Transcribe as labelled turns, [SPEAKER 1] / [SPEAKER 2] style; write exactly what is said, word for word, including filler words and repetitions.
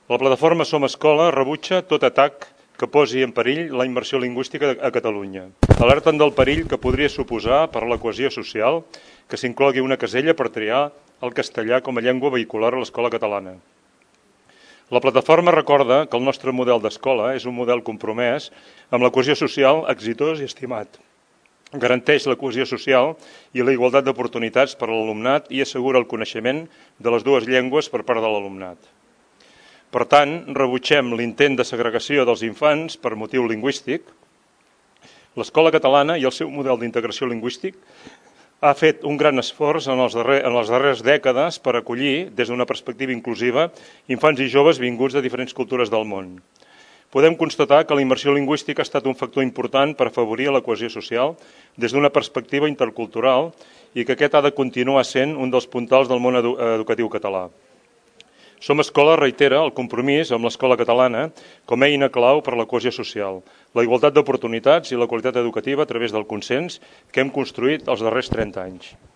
[SPEAKER 1] La plataforma Som Escola rebutja tot atac que posi en perill la immersió lingüística a Catalunya. Alerten del perill que podria suposar per a la cohesió social que s'inclogui una casella per triar el castellà com a llengua vehicular a l'escola catalana. La plataforma recorda que el nostre model d'escola és un model compromès amb la cohesió social exitós i estimat. Garanteix la cohesió social i la igualtat d'oportunitats per a l'alumnat i assegura el coneixement de les dues llengües per part de l'alumnat. Per tant, rebutgem l'intent de segregació dels infants per motiu lingüístic. L'escola catalana i el seu model d'integració lingüístic ha fet un gran esforç en, els darrer, en les darreres dècades per acollir, des d'una perspectiva inclusiva, infants i joves vinguts de diferents cultures del món. Podem constatar que la immersió lingüística ha estat un factor important per afavorir la cohesió social des d'una perspectiva intercultural i que aquest ha de continuar sent un dels puntals del món edu educatiu català. Som Escola reitera el compromís amb l'escola catalana com a eina clau per a la cohesió social, la igualtat d'oportunitats i la qualitat educativa a través del consens que hem construït els darrers trenta anys.